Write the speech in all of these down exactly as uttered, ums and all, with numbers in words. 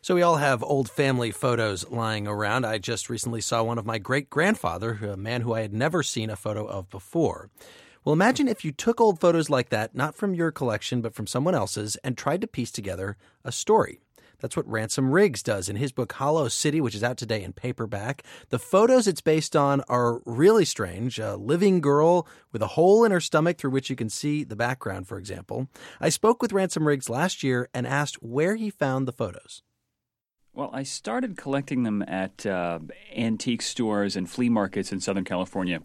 So we all have old family photos lying around. I just recently saw one of my great-grandfather, a man who I had never seen a photo of before. Well, imagine if you took old photos like that, not from your collection, but from someone else's, and tried to piece together a story. That's what Ransom Riggs does in his book Hollow City, which is out today in paperback. The photos it's based on are really strange. A living girl with a hole in her stomach through which you can see the background, for example. I spoke with Ransom Riggs last year and asked where he found the photos. Well, I started collecting them at uh, antique stores and flea markets in Southern California.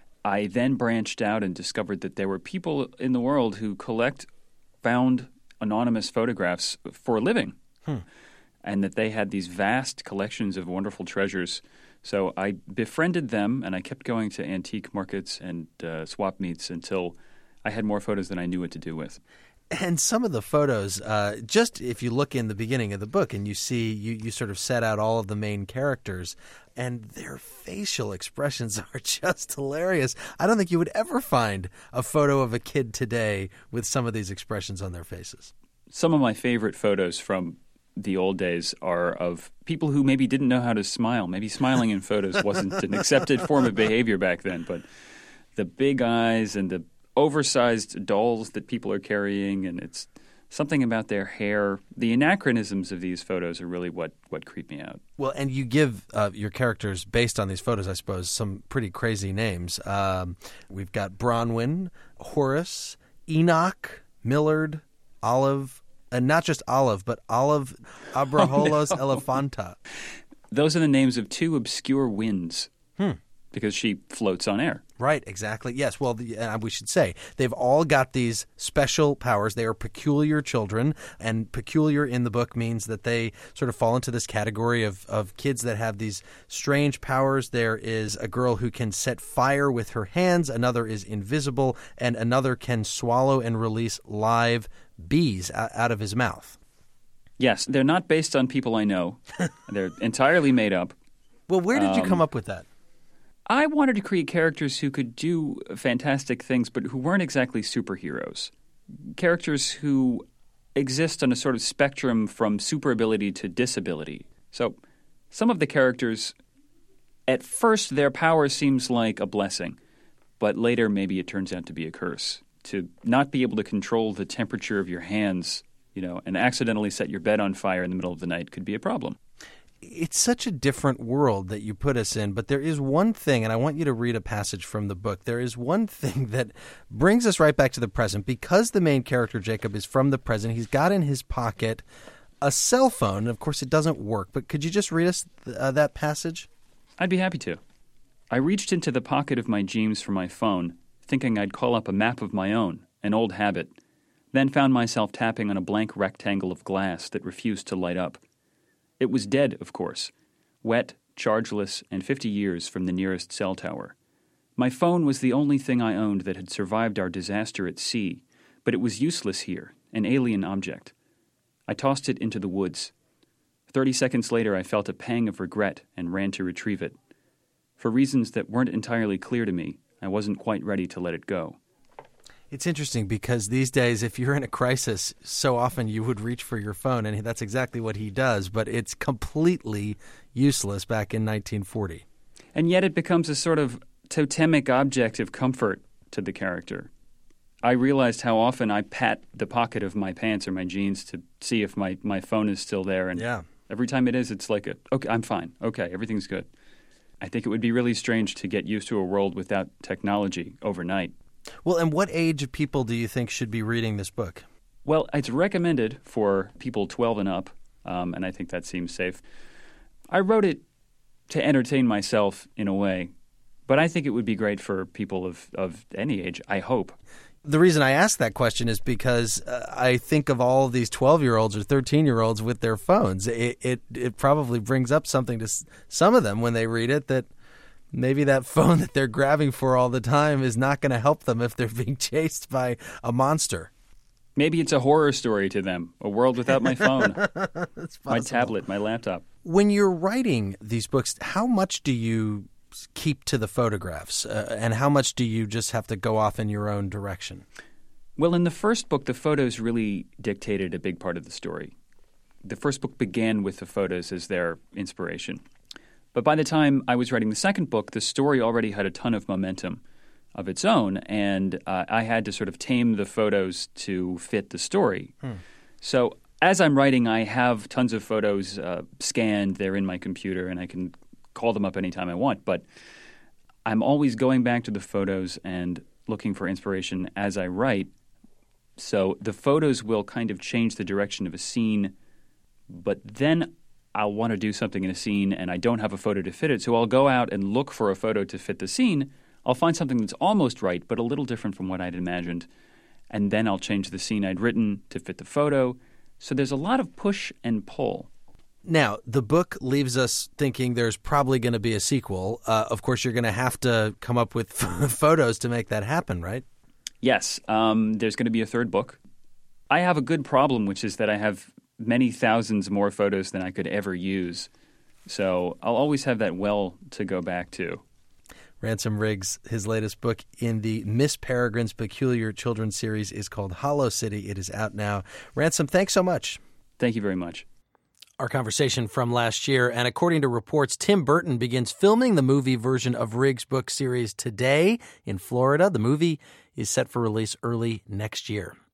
I then branched out and discovered that there were people in the world who collect found anonymous photographs for a living. Hmm. And that they had these vast collections of wonderful treasures. So I befriended them, and I kept going to antique markets and uh, swap meets until I had more photos than I knew what to do with. And some of the photos, uh, just if you look in the beginning of the book and you see, you, you sort of set out all of the main characters, and their facial expressions are just hilarious. I don't think you would ever find a photo of a kid today with some of these expressions on their faces. Some of my favorite photos from the old days are of people who maybe didn't know how to smile. Maybe smiling in photos wasn't an accepted form of behavior back then, but the big eyes and the oversized dolls that people are carrying, and it's something about their hair. The anachronisms of these photos are really what, what creep me out. Well, and you give uh, your characters, based on these photos, I suppose, some pretty crazy names. Um, we've got Bronwyn, Horace, Enoch, Millard, Olive, and not just Olive, but Olive Abraholos oh, no. Elephanta. Those are the names of two obscure winds. Hmm. Because she floats on air. Right, exactly. Yes, well, the, uh, we should say they've all got these special powers. They are peculiar children, and peculiar in the book means that they sort of fall into this category of, of kids that have these strange powers. There is a girl who can set fire with her hands, another is invisible, and another can swallow and release live bees out of his mouth. Yes, they're not based on people I know. They're entirely made up. Well, where did um, you come up with that? I wanted to create characters who could do fantastic things, but who weren't exactly superheroes. Characters who exist on a sort of spectrum from super ability to disability. So some of the characters, at first their power seems like a blessing, but later maybe it turns out to be a curse. To not be able to control the temperature of your hands, you know, and accidentally set your bed on fire in the middle of the night could be a problem. It's such a different world that you put us in, but there is one thing, and I want you to read a passage from the book. There is one thing that brings us right back to the present. Because the main character, Jacob, is from the present, he's got in his pocket a cell phone. And of course, it doesn't work, but could you just read us th- uh, that passage? I'd be happy to. I reached into the pocket of my jeans for my phone, thinking I'd call up a map of my own, an old habit, then found myself tapping on a blank rectangle of glass that refused to light up. It was dead, of course, wet, chargeless, and fifty years from the nearest cell tower. My phone was the only thing I owned that had survived our disaster at sea, but it was useless here, an alien object. I tossed it into the woods. Thirty seconds later, I felt a pang of regret and ran to retrieve it. For reasons that weren't entirely clear to me, I wasn't quite ready to let it go. It's interesting because these days, if you're in a crisis, so often you would reach for your phone, and that's exactly what he does, but it's completely useless back in nineteen forty. And yet it becomes a sort of totemic object of comfort to the character. I realized how often I pat the pocket of my pants or my jeans to see if my, my phone is still there, and yeah. Every time it is, it's like, a, okay, I'm fine, okay, everything's good. I think it would be really strange to get used to a world without technology overnight. Well, and what age of people do you think should be reading this book? Well, it's recommended for people twelve and up, um, and I think that seems safe. I wrote it to entertain myself in a way, but I think it would be great for people of, of any age, I hope. The reason I ask that question is because uh, I think of all of these twelve-year-olds or thirteen-year-olds with their phones. It, it, it probably brings up something to s- some of them when they read it that maybe that phone that they're grabbing for all the time is not going to help them if they're being chased by a monster. Maybe it's a horror story to them, a world without my phone, my tablet, my laptop. When you're writing these books, how much do you keep to the photographs, uh, and how much do you just have to go off in your own direction? Well, in the first book, the photos really dictated a big part of the story. the first book began with the photos as their inspiration. But by the time I was writing the second book, the story already had a ton of momentum of its own, and uh, I had to sort of tame the photos to fit the story. Hmm. So as I'm writing, I have tons of photos uh, scanned. They're in my computer, and I can call them up anytime I want. But I'm always going back to the photos and looking for inspiration as I write. So the photos will kind of change the direction of a scene, but then I'll want to do something in a scene, and I don't have a photo to fit it. So I'll go out and look for a photo to fit the scene. I'll find something that's almost right, but a little different from what I'd imagined. And then I'll change the scene I'd written to fit the photo. So there's a lot of push and pull. Now, the book leaves us thinking there's probably going to be a sequel. Uh, of course, you're going to have to come up with photos to make that happen, right? Yes. Um, there's going to be a third book. I have a good problem, which is that I have many thousands more photos than I could ever use. So I'll always have that well to go back to. Ransom Riggs, his latest book in the Miss Peregrine's Peculiar Children's series is called Hollow City. It is out now. Ransom, thanks so much. Thank you very much. Our conversation from last year, and according to reports, Tim Burton begins filming the movie version of Riggs' book series today in Florida. The movie is set for release early next year.